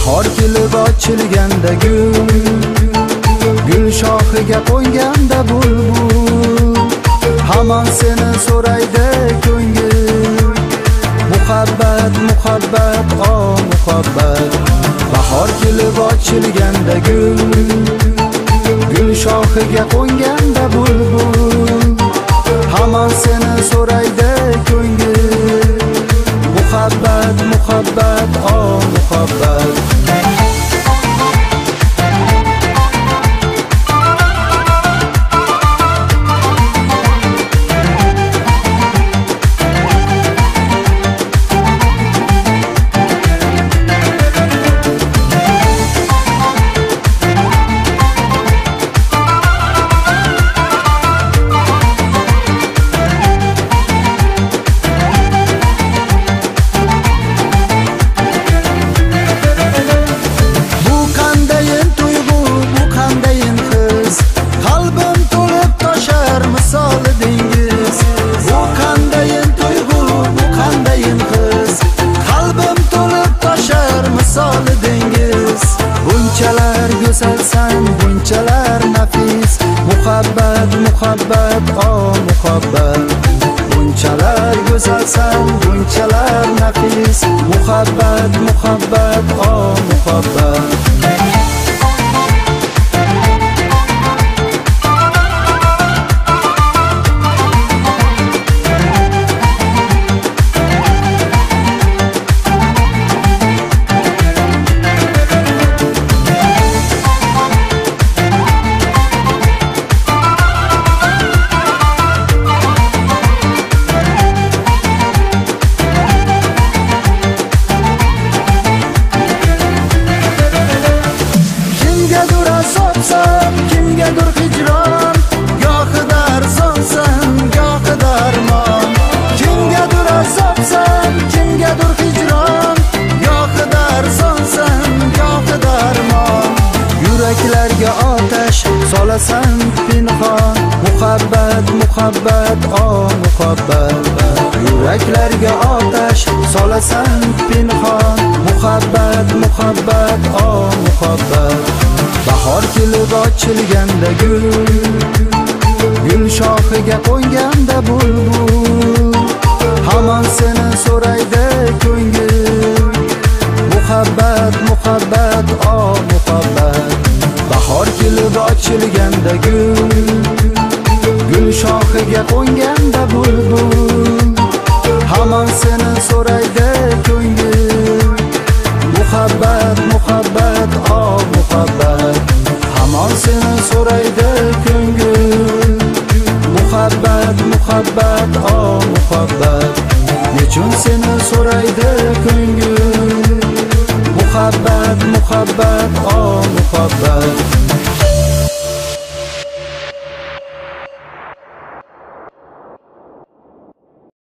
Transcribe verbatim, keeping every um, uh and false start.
bahor kelib ochilganda gul, gul shoxiga qo'nganda bulbul, hamon seni so'raydi ko'ngil. Muhabbat, muhabbat, o muhabbat. Bahor kelib ochilganda gul, gul shoxiga qo'nganda bulbul, hamon seni so'raydi ko'ngil. Muhabbat, muhabbat, o muhabbat. Bunchalar go'zalsan, bunchalar nafis. Muhabbat, muhabbat, o muhabbat. Bunchalar go'zalsan, bunchalar nafis. Muhabbat, muhabbat, o muhabbat. Kimgadir hijron, gohida arzonsan, gohida armon. Kimgadir azobsan, kimgadir hijron, gohida arzonsan, gohida armon. Yuraklarga otash solasan pinhon. Muhabbat, muhabbat, o muhabbat. Yuraklarga otash solasan pinhon. Muhabbat, muhabbat, o muhabbat. Bahor kelib ochilganda gul, gul shoxiga qo'nganda bulbul, hamon seni so'raydi ko'ngil. Muhabbat, muhabbat, o muhabbat. Bahor kelib ochilganda gul, gul shoxiga qo'nganda bulbul, hamon seni so'raydi ko'ngil. Muhabbat, muhabbat, o muhabbat. Hamon seni so'raydi ko'ngil. Muhabbat, muhabbat, o muhabbat. Nechun seni so'raydi ko'ngil. Muhabbat, muhabbat, o muhabbat.